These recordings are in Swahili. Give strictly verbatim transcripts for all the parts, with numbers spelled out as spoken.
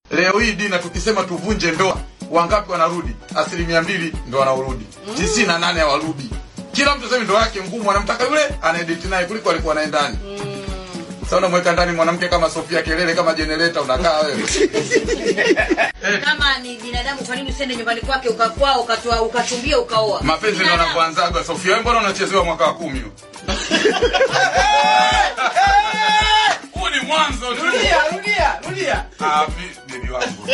Leo hii Dina tukisema tuvunje ndoa, wangapi wanarudi? Asilimia mbili ndo wanaurudi. Tisini na nane hawarudi. Kila mtu sasa ndoa yake ngumu, anamtaka yule anaedit naye kuliko alikuwa naye ndani. Mm. Sasa unamweka ndani mwanamke kama Sofia kelele kama generator unakaa wewe. Kama ni binadamu kwa nini usende nyumbani kwake ukakwaa ukatoa ukachumbia ukaoa? Mapenzi ndio yanapoanzaga Sofia. Wewe mbona unachezewa mwaka wa kumi huo? Huo ni mwanzo tu. Rudia, rudia, rudia. Ah, bibi wangu.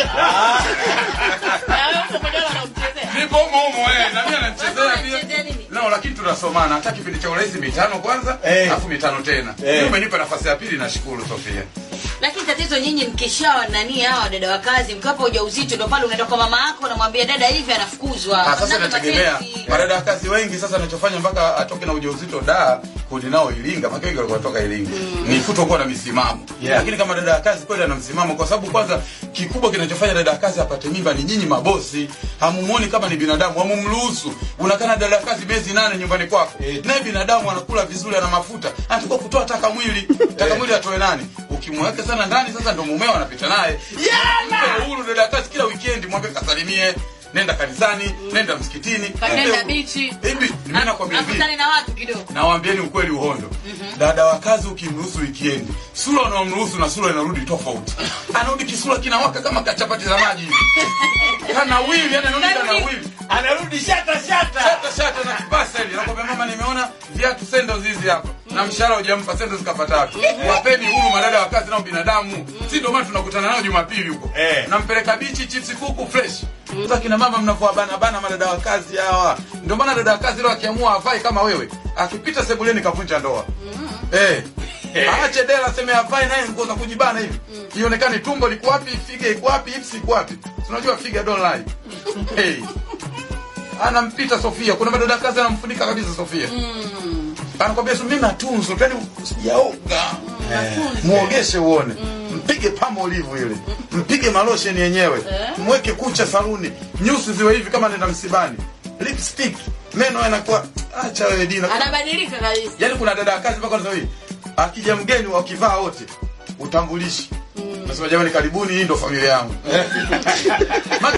Nipo mumo eh, na mimi anachezea pia. No, lakini tunasomana. Hata kipindi cha urahisi mitano kwanza, alafu mitano tena. Mimi umenipa nafasi ya pili, nashukuru Sofia. Lakini tatizo nyinyi mkishawa nani hawa dada wa kazi, mkapa ujauzito ndio pale unaenda kwa mama yako unamwambia dada hivi anafukuzwa. Ah, sasa inategemea. Madada wa kazi wengi sasa anachofanya mpaka atoke na ujauzito da kudi nao Iringa, maki wengi walikuwa kutoka Iringa. Mm. Ni kutokuwa na misimamo. Yeah. Lakini kama dada wa kazi kweli ana msimamo, kwa sababu kwanza kikubwa kinachofanya dada wa kazi apate mimba ni nyinyi mabosi. Hamumuoni kama ni binadamu, hamumruhusu. Unakana dada wa kazi miezi nane nyumbani kwako. Yeah. Naye binadamu anakula vizuri, ana mafuta. Anatakiwa kutoa taka mwili. Taka mwili atoe nani? Ukimweka sana ndani sasa ndo mumeo anapita naye. Yala! Uhuru dada wa kazi kila weekend mwambie kasalimie. Nenda kanisani, mm. nenda msikitini, nenda bichi. Hivi mimi nakwambia hivi. Akutane na watu kidogo. Nawaambieni ukweli uhondo. Mm -hmm. Dada wa kazi ukimruhusu weekend, sura unaomruhusu na sura inarudi tofauti. Anarudi kisura kinawaka kama kachapati za maji hivi. Kana wili, yani anarudi kana wili. Anarudi shata shata. Shata shata na kibasa hivi. Nakwambia mama nimeona viatu sendo hizi hapa. Mm. Na mshahara hujampa sendo zikapata wapi? Mm. Wapeni huru madada wa kazi nao binadamu. Mm. Si ndio maana tunakutana nao Jumapili huko. Eh. Nampeleka bichi, chips kuku fresh. Sasa kina mama mnavua bana bana madada wa kazi hawa. Ndio maana dada wa kazi leo akiamua avae kama wewe, akipita sebuleni kavunja ndoa. Mm. Eh. Aache dela sema avae naye nguo za kujibana hivi. Mm. Ionekane tumbo liko wapi, figa iko wapi, hips iko wapi. Unajua figa don't lie. Hey. Anampita Sofia. Kuna madada wa kazi anamfunika kabisa Sofia. Mm. Anakwambia mimi natunzo, yani sijaoga. Mm. Muogeshe uone. Mm. Mpige pamo olivu ile. Mpige malosheni yenyewe. Eh? Mweke kucha saluni. Nyusi ziwe hivi kama nenda msibani. Lipstick. Meno yanakuwa acha wewe Dina. Anabadilika kabisa. Yaani kuna dada kazi mpaka sasa hivi. Akija mgeni wakivaa wote utambulishi. Mm. Nasema jamani karibuni, hii ndo familia yangu.